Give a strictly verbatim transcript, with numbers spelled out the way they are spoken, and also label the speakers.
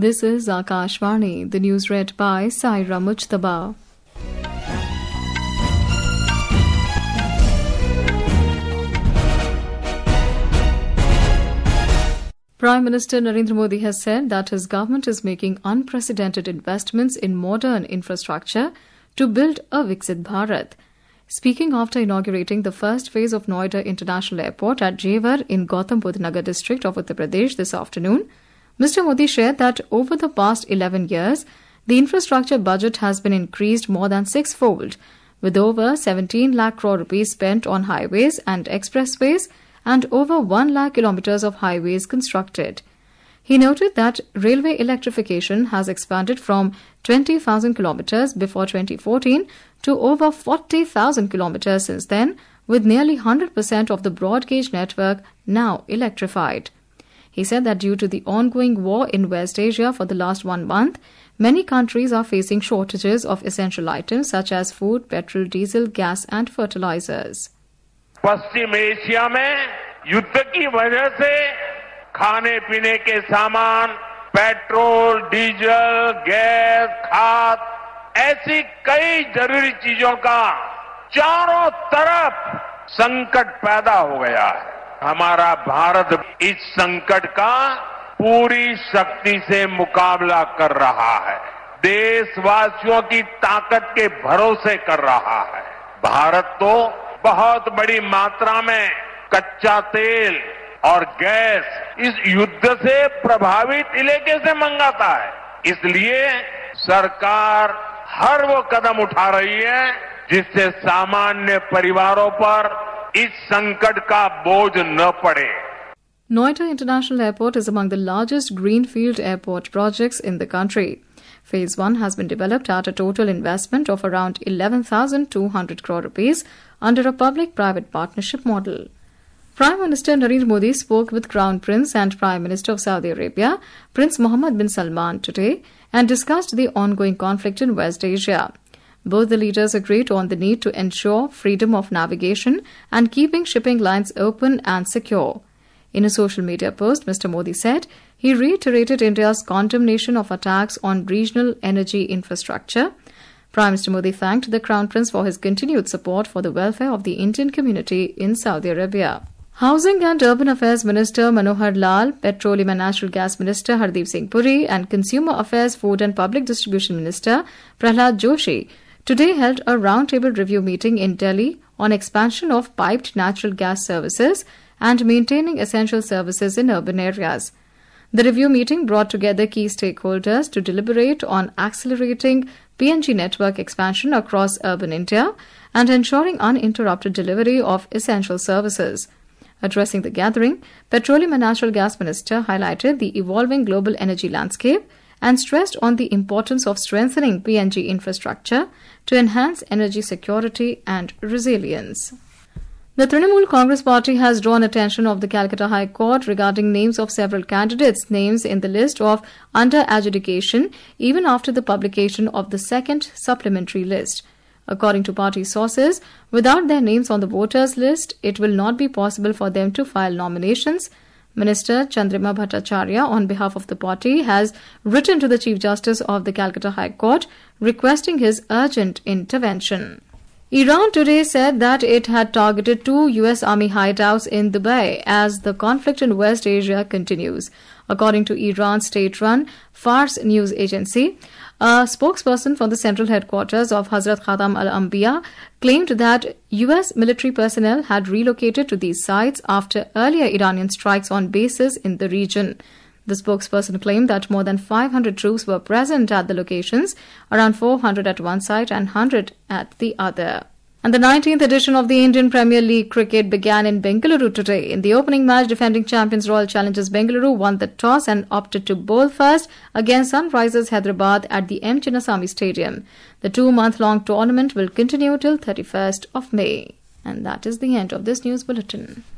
Speaker 1: This is Akashvani, the news read by Saira Mujtaba. Prime Minister Narendra Modi has said that his government is making unprecedented investments in modern infrastructure to build a Viksit Bharat. Speaking after inaugurating the first phase of Noida International Airport at Jewar in Gautam Budh Nagar district of Uttar Pradesh this afternoon, Mister Modi shared that over the past eleven years, the infrastructure budget has been increased more than sixfold, with over seventeen lakh crore rupees spent on highways and expressways and over one lakh kilometers of highways constructed. He noted that railway electrification has expanded from twenty thousand kilometers before twenty fourteen to over forty thousand kilometers since then, with nearly one hundred percent of the broad gauge network now electrified. He said that due to the ongoing war in West Asia for the last one month, many countries are facing shortages of essential items such as food, petrol, diesel, gas and fertilizers.
Speaker 2: पश्चिम एशिया में युद्ध की वजह से खाने पीने के सामान, पेट्रोल, डीजल, गैस, खाद ऐसी कई जरूरी चीजों का चारों तरफ संकट पैदा हो गया है। हमारा भारत इस संकट का पूरी शक्ति से मुकाबला कर रहा है, देशवासियों की ताकत के भरोसे कर रहा है। भारत तो बहुत बड़ी मात्रा में कच्चा तेल और गैस इस युद्ध से प्रभावित इलाके से मंगाता है, इसलिए सरकार हर वो कदम उठा रही है जिससे सामान्य परिवारों पर इस संकट का बोझ न पड़े।
Speaker 1: Noida International Airport is among the largest greenfield airport projects in the country. Phase one has been developed at a total investment of around eleven thousand two hundred crore rupees under a public-private partnership model. Prime Minister Narendra Modi spoke with Crown Prince and Prime Minister of Saudi Arabia, Prince Mohammed bin Salman, today and discussed the ongoing conflict in West Asia. Both the leaders agreed on the need to ensure freedom of navigation and keeping shipping lines open and secure. In a social media post, Mister Modi said he reiterated India's condemnation of attacks on regional energy infrastructure. Prime Minister Modi thanked the Crown Prince for his continued support for the welfare of the Indian community in Saudi Arabia. Housing and Urban Affairs Minister Manohar Lal, Petroleum and Natural Gas Minister Hardeep Singh Puri and Consumer Affairs, Food and Public Distribution Minister Prahlad Joshi today held a roundtable review meeting in Delhi on expansion of piped natural gas services and maintaining essential services in urban areas. The review meeting brought together key stakeholders to deliberate on accelerating P N G network expansion across urban India and ensuring uninterrupted delivery of essential services. Addressing the gathering, Petroleum and Natural Gas Minister highlighted the evolving global energy landscape and stressed on the importance of strengthening P N G infrastructure to enhance energy security and resilience. The Trinamool Congress Party has drawn attention of the Calcutta High Court regarding names of several candidates' names in the list of under adjudication even after the publication of the second supplementary list. According to party sources, without their names on the voters' list, it will not be possible for them to file nominations. Minister Chandrima Bhattacharya, on behalf of the party, has written to the Chief Justice of the Calcutta High Court requesting his urgent intervention. Iran today said that it had targeted two U S Army hideouts in Dubai as the conflict in West Asia continues. According to Iran's state-run Fars news agency, a spokesperson from the central headquarters of Hazrat Khatam al-Anbiya claimed that U S military personnel had relocated to these sites after earlier Iranian strikes on bases in the region. The spokesperson claimed that more than five hundred troops were present at the locations, around four hundred at one site and one hundred at the other. And the nineteenth edition of the Indian Premier League cricket began in Bengaluru today. In the opening match, defending champions Royal Challengers Bengaluru won the toss and opted to bowl first against Sunrisers Hyderabad at the M. Chinnaswamy Stadium. The two-month-long tournament will continue till thirty-first of May. And that is the end of this news bulletin.